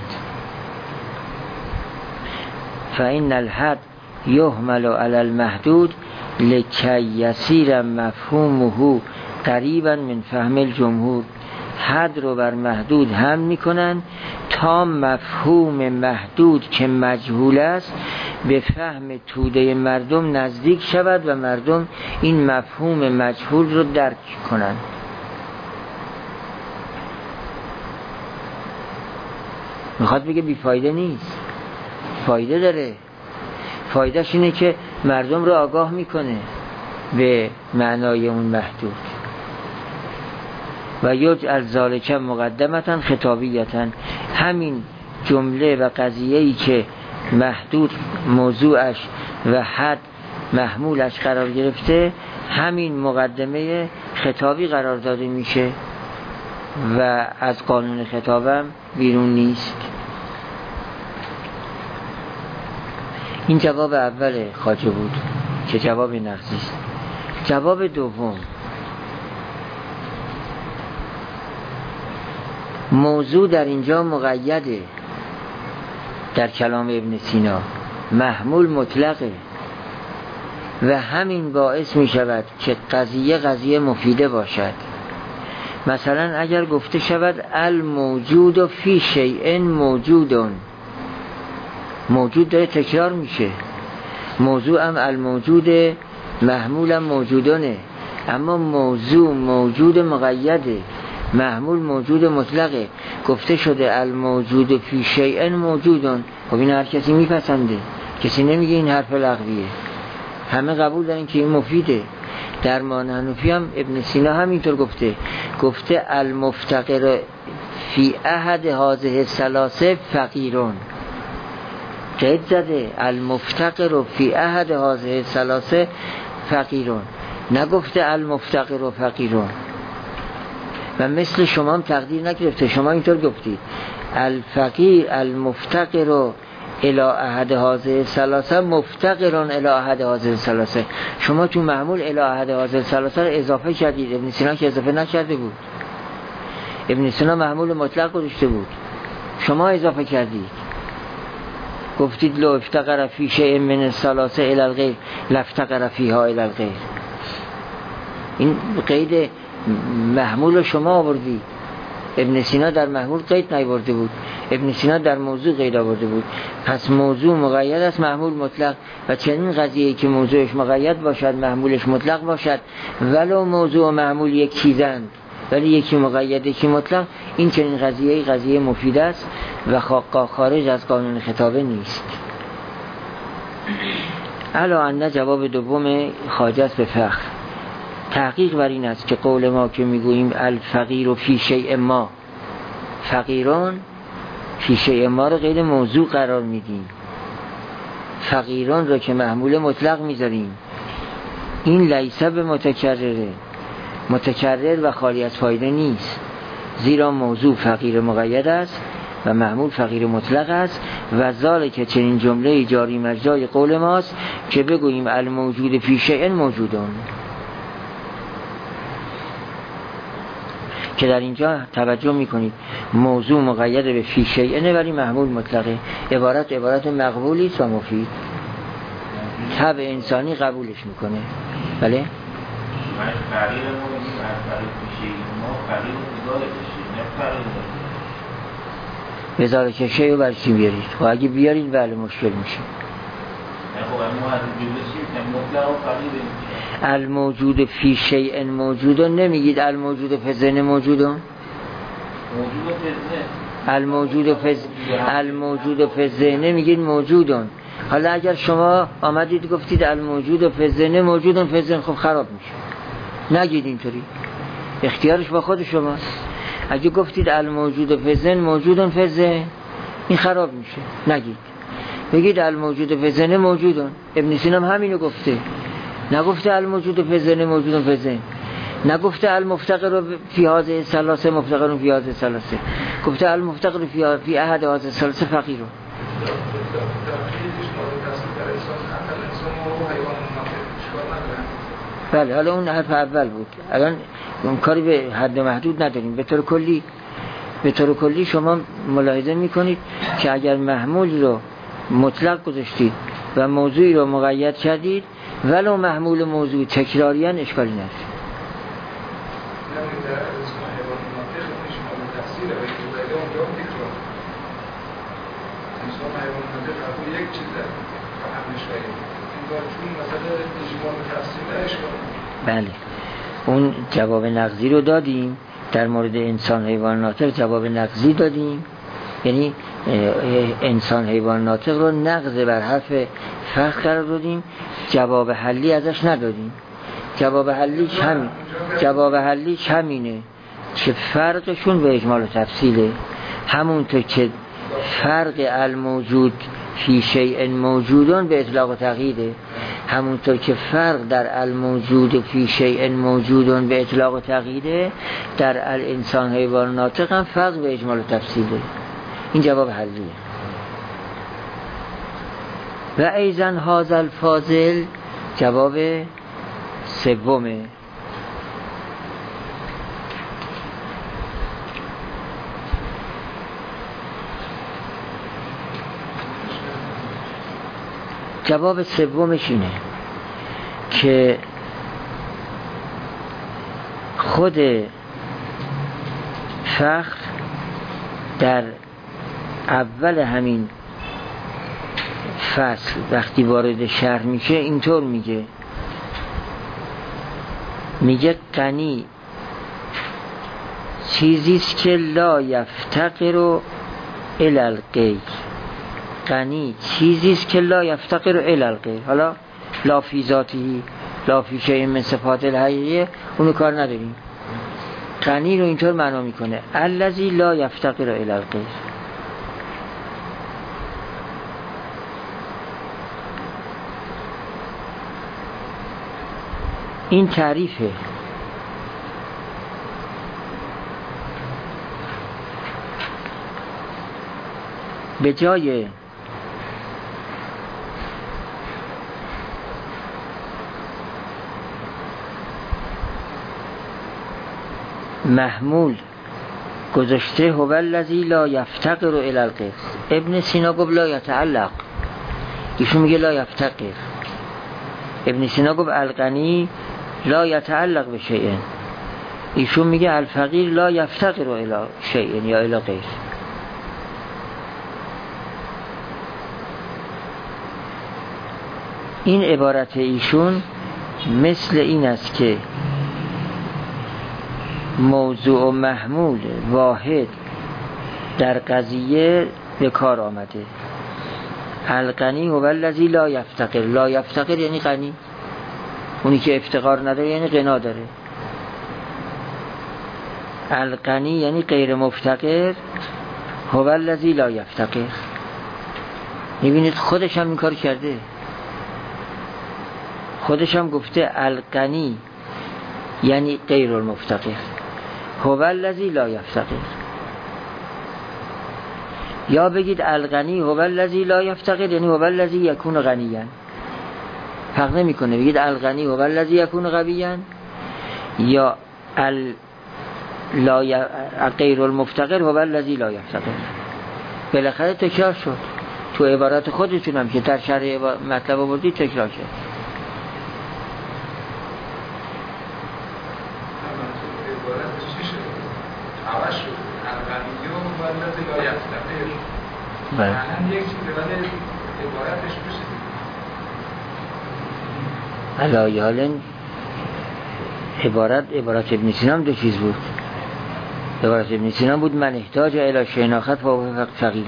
فإن الحد يحمل على المحدود لکی یسیر مفهومه قریبا من فهم الجمهور. حد رو بر محدود هم میکنن تا مفهوم محدود که مجهول است به فهم توده مردم نزدیک شود و مردم این مفهوم مجهول رو درک کنن. میخواد بگه بیفایده نیست، فایده داره. فایدهش اینه که مردم رو آگاه میکنه به معنای اون محدود. و یجعل ذالک مقدمتا خطابیتا، همین جمله و قضیه‌ای که محدود موضوعش و حد محمولش قرار گرفته، همین مقدمه خطابی قرار داده میشه و از قانون خطابم بیرون نیست. این جواب اول خواجه بود که جواب نقضی است. جواب دوم، موضوع در اینجا مقیده در کلام ابن سینا، محمول مطلقه و همین باعث می شود که قضیه مفیده باشد. مثلا اگر گفته شود الموجود فی شیء موجودون، موجود داره تکرار میشه، موضوع هم الموجود، محمول هم موجودونه، اما موضوع موجود مقیده، محمول موجود مطلقه. گفته شده الموجود فی شیء موجودون، خب این هر کسی میپسنده، کسی نمیگه این حرف لغویه، همه قبول دارن که این مفیده. در مانحنفی هم ابن سینا همینطور گفته المفتقر فی احد هذه الثلاثه فقیرون، قید زده المفتقر فی احد هذه الثلاثه فقیرون، نگفته المفتقر و فقیرون. و مثل شما هم تقدیر نگرفته، شما اینطور گفتید الفقیر المفتقر الی احد هذه الثلاثه مفتقرون الی احد هذه الثلاثه. شما تو محمول الی احد هذه الثلاثه رو اضافه کردید، ابن سینا که اضافه نکرده بود. ابن سینا محمول مطلق گذاشته بود، شما اضافه کردید، گفتید لو افتقر فی شیء من الثلاثه الی الغیر لافتقر فیها الی الغیر. این قید محمول شما آوردید، ابن سینا در محمول قید نیاورده بود، ابن سینا در موضوع قید آورده بود. پس موضوع مقید است، محمول مطلق. و چنین قضیه‌ای که موضوعش مقید باشد محمولش مطلق باشد، ولو موضوع و محمول یک چیزند ولی یکی مقید یکی مطلق، این چنین قضیه مفید است و خارج از قانون خطابه نیست. علا ان جواب دوم خواجه است به فخر. تحقیق بر این است که قول ما که میگوییم الفقیر فی شیء ما، فقیران فی شیء ما رو غیر موضوع قرار میدیم، فقیران رو که محمول مطلق میذاریم. این لیس به متکرره، متکرر و خالی از فایده نیست، زیرا موضوع فقیر مقید است و محمول فقیر مطلق است. و ذالک چنین جمله جاری مجرای قول ماست که بگوییم الموجود فی شیء موجودون، که در اینجا توجه میکنید موضوع مقید به فی شیء ولی محمول مطلقه. عبارت مقبولی است و مفید، طبع انسانی قبولش میکنه. بله؟ بذاره که شیء رو برچی بیارید، و اگه بیارید بله مشکل میشه. الموجود فی شیء موجودون نمیگید الموجود فی ذهن موجودون؟ الموجود فی ذهن میگید موجودون. حالا اگر شما آمدید گفتید الموجود فی ذهن موجودون فی ذهن، خب خراب میشه. نگید اینطوری، اختیارش با خود شماست. اگه گفتید الموجود فی ذهن موجودون فی ذهن، این خراب میشه. نگید، بگید الموجود فی ذهن موجودون. ابن سینا هم همینو گفته، نگفته الموجود فی ذهن موجودون فی ذهن، نگفته المفتقر فی هذه الثلاثه مفتقر فی هذه الثلاثه، گفته المفتقر فی احد هذه الثلاثه فقیر. بله، حالا اون حرف اول بود. الان اون کاری به حد محدود نداریم. به طور کلی شما ملاحظه میکنید که اگر محمول رو مطلق گذاشتید و موضوعی رو مقید کردید ولو محمول موضوع تکراریان اشکالی نداره. بله، اون جواب نقضی رو دادیم در مورد انسان حیوان ناطق، جواب نقضی دادیم، یعنی انسان حیوان ناطق رو نقض بر حرف فرق قرار دادیم، جواب حلی ازش ندادیم. جواب حلیش همینه که فرقشون به اجمال و تفصیله، همونطور که فرق الموجود فی شیء موجودون به اطلاق و تقییده، همونطور که فرق در الموجود فی شیء موجودون به اطلاق و تقییده، در الانسان حیوان ناطق هم فرق به اجمال و تفصیله. این جواب حلیه. و ایزن هذا الفاضل جواب سومه. جواب سومش اینه که خود فخر در اول همین فصل وقتی وارد شرح میشه اینطور میگه غنی چیزیست که لا یفتقر الی الغیر. غنی چیزیست که لا یفتقر الی الغیر. حالا لا فی ذاتی لا فی شیء من صفات الحقیقه اونو کار نداریم. غنی رو اینطور معنا میکنه الذی لا یفتقر الی الغیر. این تعریفه. به جای محمول گذاشته هو الذی لا یفتقر الی الغیر. ابن سینا گفت لا یتعلق، ایشون میگه لا یفتقر. ابن سینا گفت الغنی لا یتعلق به شیء، ایشون میگه الفقیر لا یفتقر الی شیء یا الی غیر. این عبارت ایشون مثل این است که موضوع و محمول واحد در قضیه به کار آمده. الغنی هو الذی لا یفتقر. لا یفتقر یعنی غنی، اونی که افتقار نداره یعنی غنا داره. الغنی یعنی غیر مفتقر، هو الذی لا یفتقر. میبینید خودش هم این کار کرده، خودش هم گفته الغنی یعنی غیر المفتقر، هو الذی لا یفتقر. یا بگید الغنی هو الذی لا یفتقر یعنی هو الذی یکون غنیا، فرق نمیکنه. بگید الغنی هو الذی یکون غنیا یا غیر المفتقر هو الذی لا یفتقر. بالاخره تکرار شد تو عبارات خودتون هم که در شرح مطلب آوردی تکرار شد. معنی یک چیزه ولی عبارتش بشه علایه حال عبارت ابن سینا هم دو چیز بود. عبارت ابن سینا بود من احتاج الی شیء آخر فهو فقیر.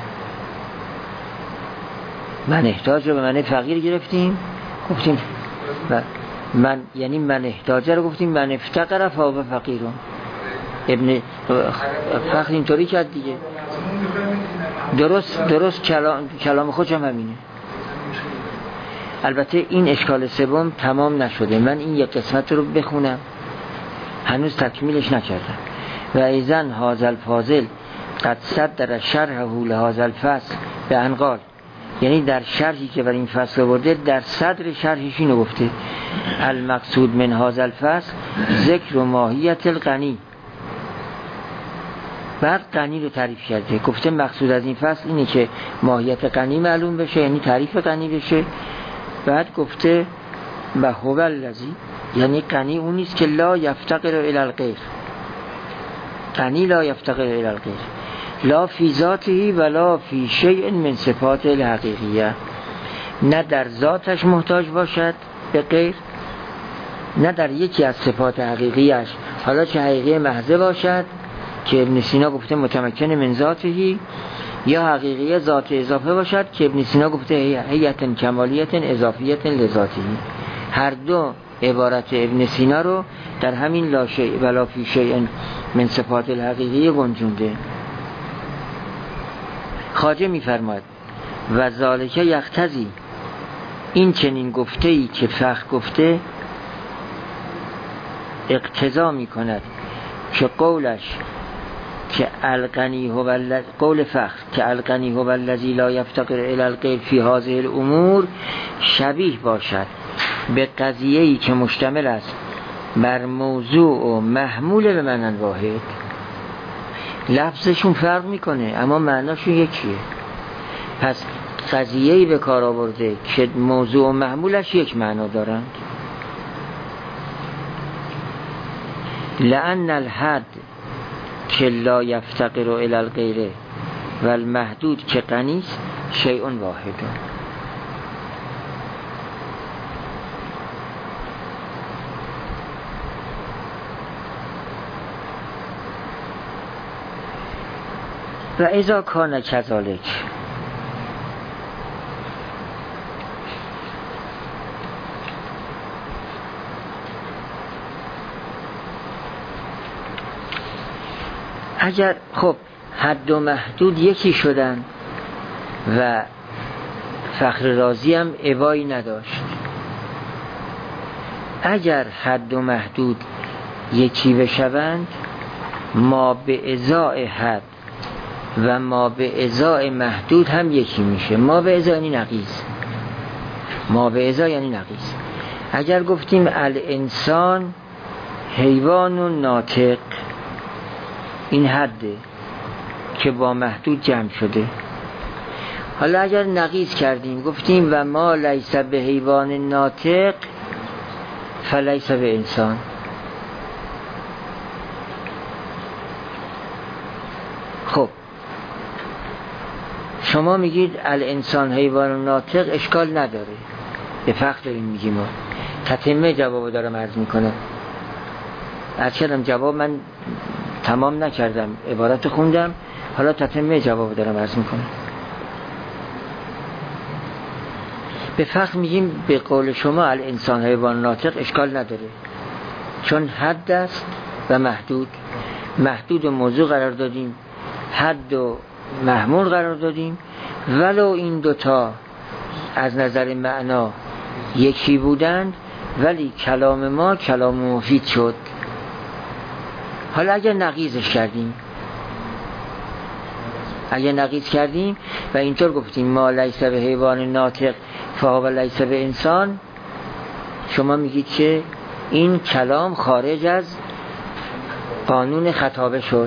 من احتاج رو به معنی فقیر گرفتیم، گفتیم من یعنی من احتاج رو گفتیم من افتقر فهو فقیر. ابن فقر اینطوری کرد دیگه. درست کلام خودم همینه. البته این اشکال سوم تمام نشده، من این یک قسمت رو بخونم، هنوز تکمیلش نکردم. و ایزن هذا الفاضل قد صدر شرحه لهذا الفصل به انقال، یعنی در شرحی که برای این فصل آورده در صدر شرحش اینو گفته المقصود من هذا الفصل ذکر ماهیت الغنی. بعد غنی رو تعریف کرده، گفته مقصود از این فصل اینه که ماهیت غنی معلوم بشه، یعنی تعریف غنی بشه. بعد گفته و هو الذی، یعنی غنی اون نیست که لا یفتقر الی الغیر. غنی لا یفتقر الی الغیر، لا فی ذاته ولا فی شیء من صفات الحقیقیه، نه در ذاتش محتاج باشد به غیر، نه در یکی از صفات حقیقیش، حالا چه حقیقی محض باشد که ابن سینا گفته متمکن من ذاته، یا حقیقی ذات اضافه باشد که ابن سینا گفته هیئت کمالیت اضافیت لذاته. هر دو عبارت ابن سینا رو در همین لا شیء ولا فی شیء من صفات الحقیقی گنجونده. خواجه میفرماید و ذالک یقتضی، این چنین گفته ای که فخر گفته اقتضا میکند که قولش که الغنی هو قول فخر که الغنی هو الذی لا یفتقر الی الغیر فی هذه الامور شبیه باشد به قضیه‌ای که مشتمل است بر موضوع و محمول به معنی واحد. لفظشون فرق میکنه اما معناشون یکیه. پس قضیه‌ای به کار آورده که موضوع و محمولش یک معنا دارند. لأن الحد که لا یفتقر الی الغیر و المحدود که غنیست شیء واحد. و اذا کان کذالک، اگر خب حد و محدود یکی شدن و فخر رازی هم ابایی نداشت، اگر حد و محدود یکی بشوند ما به ازای حد و ما به ازای محدود هم یکی میشه. ما به ازای یعنی نقیض، ما به ازای یعنی نقیض. اگر گفتیم الانسان حیوان و ناطق، این حده که با محدود جمع شده. حالا اگر نقیض کردیم گفتیم و ما لیس به حیوان ناطق فلیس به انسان، خب شما میگید الانسان حیوان ناطق، اشکال نداره، به فخر داریم میگیم. تتمه جواب دارم عرض میکنم. عرض کردم جواب من تمام نکردم، عبارت خوندم، حالا تتمه جواب دارم عرض میکنم. به فقط میگیم به قول شما الانسان حیوان ناطق اشکال نداره، چون حد است و محدود و موضوع قرار دادیم، حد و محمول قرار دادیم، ولو این دوتا از نظر معنا یکی بودند ولی کلام ما کلام مفید شد. حالا اگر نقیضش کردیم و اینطور گفتیم ما لیس به حیوان ناطق فهو لیس به انسان، شما میگید که این کلام خارج از قانون خطابه شد.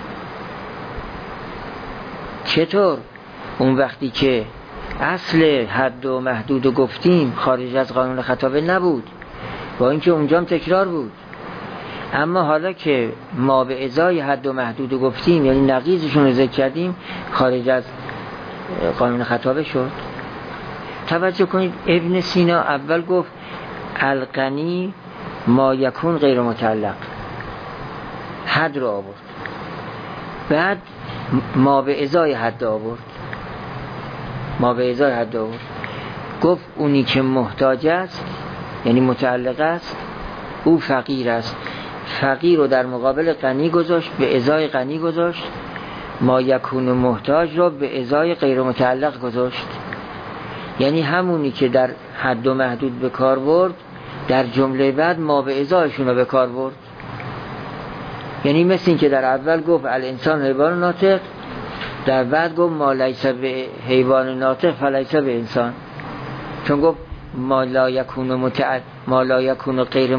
چطور؟ اون وقتی که اصل حد و محدود رو گفتیم خارج از قانون خطابه نبود، با اینکه اونجا هم تکرار بود، اما حالا که ما به ازای حد و محدود رو گفتیم، یعنی نقیضشون رو ذکر کردیم، خارج از قانون خطابه شد. توجه کنید ابن سینا اول گفت الغنی ما یکون غیر متعلق، حد رو آورد، بعد ما به ازای حد آورد، گفت اونی که محتاج است یعنی متعلق است او فقیر است. فقیر رو در مقابل غنی گذاشت، به ازای غنی گذاشت، ما یکون محتاج رو به ازای غیر متعلق گذاشت. یعنی همونی که در حد و محدود به کار برد در جمله بعد ما به ازایشون رو به کار برد. یعنی مثل این که در اول گفت الانسان حیوان ناطق، در بعد گفت ما لیس به حیوان ناطق فلیس به انسان، چون گفت ما لا یکون غیر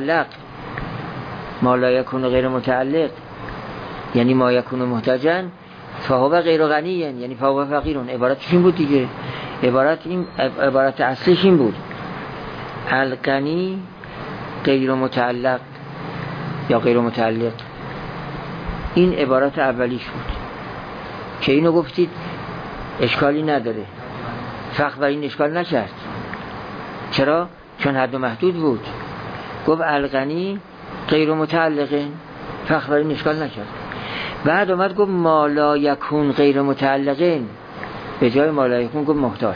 متعلق یعنی ما یکون محتاجن فهو غیر غنی یعنی فهو فقیرون. عبارتش این بود دیگه، عبارت اصلیش این بود الغنی غیر متعلق یا غیر متعلق. این عبارت اولیش بود که اینو گفتید اشکالی نداره، فقط بر این اشکال نکرد. چرا؟ چون حد و محدود بود. گفت الغنی غیر متعلقین، فقط بر این اشکال نکرد. بعد اومد گفت ما لا یکون غیر متعلقین، به جای ما لا یکون گفت محتاج.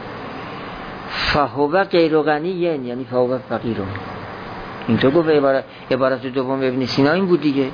فهو غیر غنی یعنی فهو فقیرون. اینطور گفت. عبارت دوم ابن سینا این بود دیگه.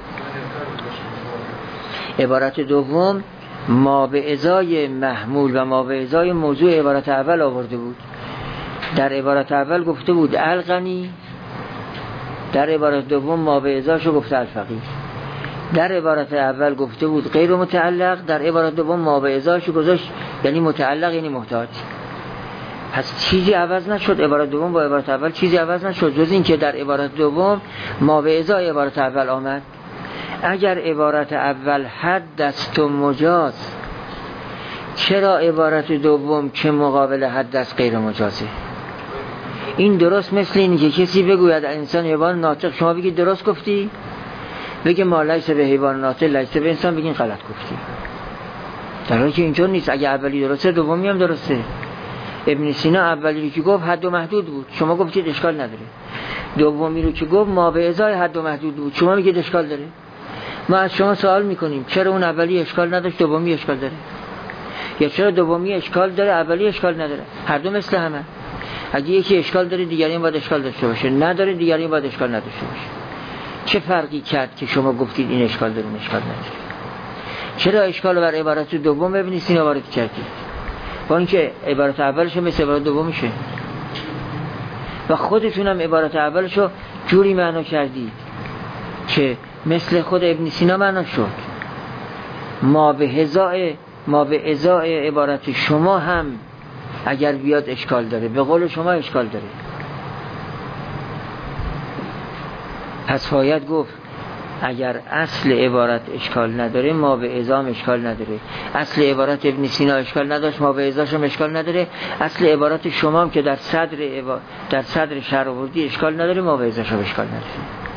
عبارت دوم ما به ازای محمول و ما به ازای موضوع عبارت اول آورده بود. در عبارت اول گفته بود الغنی، در عبارت دوم ما به ازاشو گفته الفقیر. در عبارت اول گفته بود غیر متعلق، در عبارت دوم ما به ازاشو گذاشت یعنی متعلق یعنی محتاج. پس چیزی عوض نشد، عبارت دوم با عبارت اول چیزی عوض نشد جز این که در عبارت دوم ما به ازای عبارت اول آمد. اگر عبارت اول حد است و مجاز، چرا عبارت دوم که مقابل حد است غیر مجازه؟ این درست مثل اینه که کسی بگوید انسان حیوان ناطق، شما بگید درست گفتی، بگه ما لیس به حیوان ناطق لیس به انسان، بگین غلط گفتی. در حالی که اینطور نیست. اگه اولی درسته دومی هم درسته. ابن سینا اولی رو که گفت حد و محدود بود، شما گفتید اشکال نداره. دومی رو که گفت ما به ازای حد و محدود بود، شما میگید اشکال داره. ما از شما سوال میکنیم چرا اون اولی اشکال نداشت دومی اشکال داره، یا چرا دومی اشکال داره اولی اشکال نداره؟ هر دو مثل همه. اگه یکی اشکال داره دیگری باید اشکال داشته باشه، نداره دیگری باید اشکال نداشته باشه. چه فرقی کرد که شما گفتید این اشکال داره این اشکال نداره؟ چرا اشکال رو بر عبارت دوم ببینید این وارد کردید، با اینکه عبارت اولش مثل عبارت دومشه و خودتون هم عبارت اولشو جوری معنا کردید که مثل خود ابن سینا معنا شد. ما به ازای عبارت شما هم اگر بیاد اشکال داره، به قول شما اشکال داره. پس باید گفت اگر اصل عبارت اشکال نداره ما به ازام اشکال نداره، اصل عبارت ابن سینا اشکال نداشت ما به ازاشم اشکال نداره، اصل عبارت شما هم که در صدر شرح آوردی اشکال نداره، ما به ازاشم اشکال نداره.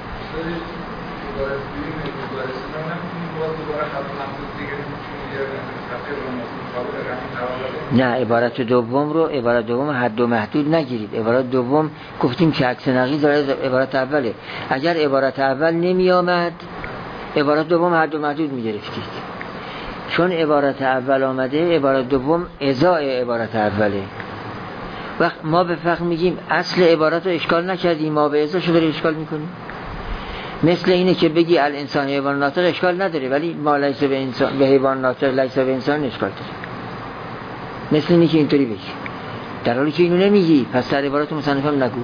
نه، عبارت دوم حد و محدود نگیرید. عبارت دوم گفتیم که عکس نقیض داره عبارت اوله. اگر عبارت اول نمی آمد عبارت دوم حد و محدود می گرفتید. چون عبارت اول آمده عبارت دوم ازای عبارت اوله. وقت ما به فقه میگیم اصل عبارت رو اشکال نکردیم، ما به ازاشو داری اشکال میکنیم. مثل اینه که بگی الانسان حیوان ناطق اشکال نداره، ولی ما لیس به انسان به حیوان ناطق لیس به انسان اشکال داره. مثل اینه که اینطوری بگی، در حالی که اینو نمیگی، پس در عبارت مصنف هم نگو.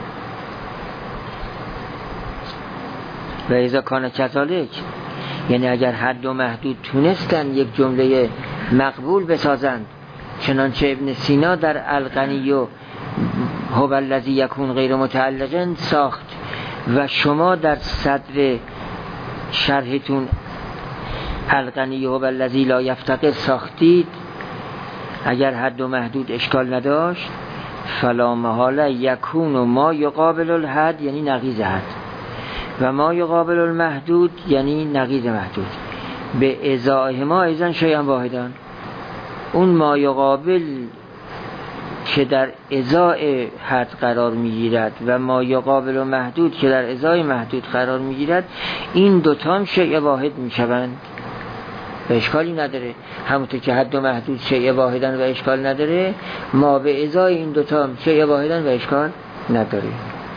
و اذا کان کذالک، یعنی اگر حد و محدود تونستن یک جمله مقبول بسازند، چنانچه ابن سینا در الغنی و هو الذی یکون غیر متعلق ساخت و شما در صدر شرحتون الغنی هو الذی لا یفتقر ساختید، اگر حد و محدود اشکال نداشت، فلا محاله یکون و ما یقابل الحد یعنی نقیض حد و ما یقابل المحدود یعنی نقیض محدود، به ازای ما ایزن شیئا واحدان. اون ما یقابل که در ازای حد قرار میگیرد و ما یقابل و محدود که در ازای محدود قرار میگیرد، این دوتا هم شیء واحد میشوند و اشکالی نداره. همونطور که حد و محدود شیء واحدن و اشکال نداره، ما به ازای این دوتا هم شیء واحدن و اشکال نداره.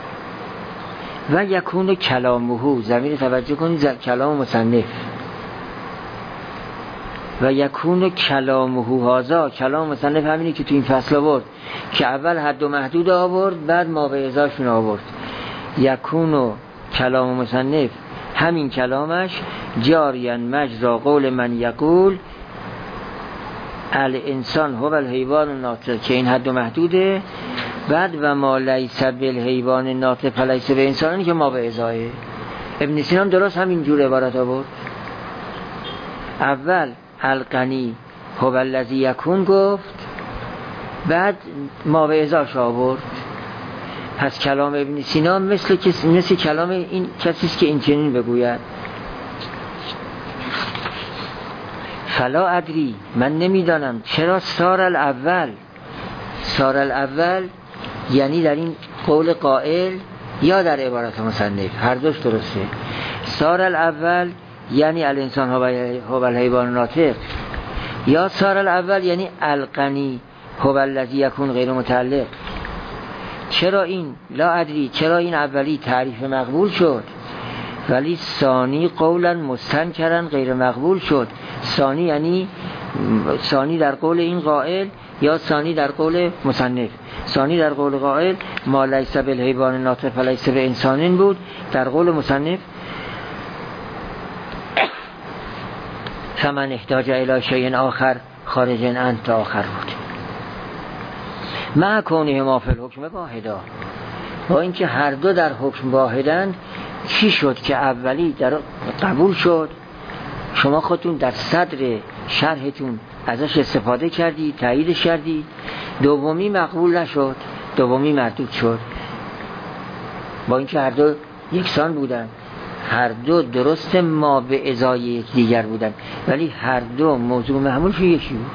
و یکون کلامه، ضمیر توجه کنید کلام مصنف، و یکون کلامه هذا، کلام مصنف همینه که تو این فصل آورد که اول حد و محدود آورد بعد ما به ازاشون آورد. یکون کلام مصنف، همین کلامش جاریا مجرا قول من یقول الانسان هو الحیوان الناطق، که این حد و محدوده. بعد و ما لیس بالحیوان الناطق فلیس به انسان، که ما به ازایه. ابن سینا درست همین جور عبارت آورد. اول الغنی هو الذی یکون گفت، بعد ما به ازاش آورد. پس کلام ابن سینا مثل کلام این کسیست که این چنین بگوید. فلا ادری، من نمیدانم چرا سار الاول یعنی در این قول قائل یا در عبارت مصنف، هر دوش درسته. سار الاول یعنی الانسان هو الحیوان ناطق، یا سار الاول یعنی الغنی هو الذی یکون غیر متعلق. چرا این لا ادری، چرا این اولی تعریف مقبول شد ولی ثانی قولا مستنکرا غیر مقبول شد؟ ثانی یعنی ثانی در قول این قائل یا ثانی در قول مصنف. ثانی در قول قائل ما لیس بالحیوان ناطق فلیس به انسان بود، در قول مصنف فمن احتاج الی شیء آخر خارج انت آخر بود. مع کونه فی الحکم واحدا، با اینکه هر دو در حکم واحدند، چی شد که اولی در قبول شد، شما خودتون در صدر شرحتون ازش استفاده کردی، تاییدش کردی، دومی مقبول نشد، دومی مردود شد. با اینکه هر دو یکسان بودن، هر دو درست ما به ازای یک دیگر بودن، ولی هر دو موضوع محمولش یکی بود.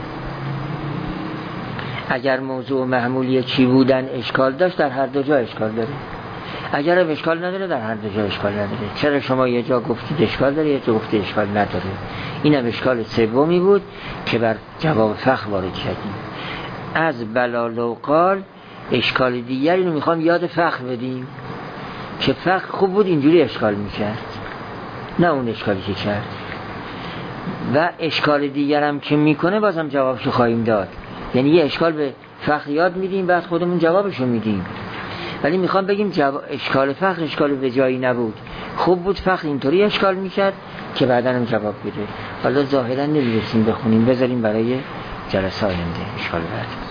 اگر موضوع محمول یکی بودن اشکال داشت، در هر دو جا اشکال داره. اگر هم اشکال نداره، در هر دو جا اشکال نداره. چرا شما یه جا گفتید اشکال داره، یه جا گفتید اشکال نداره؟ این هم اشکال سومی بود که بر جواب فقه وارد کردیم. از بلال و قال اشکال دیگر اینو میخوام یاد فقه بدیم که فقه خوب بود اینجوری اشکال میکرد، نه اون اشکالی که کرد. و اشکال دیگر هم که میکنه بازم جوابشو خواهیم داد. یعنی یه اشکال به فقه یاد میدیم، بعد خودمون جوابشو میدیم. ولی میخوام بگیم اشکال فقه اشکال به جایی نبود، خوب بود فقه اینطوری اشکال میکرد که بعدا هم جواب بده. حالا ظاهرا نمیرسیم بخونیم، بذاریم برای جلسه آینده اشکال بعد.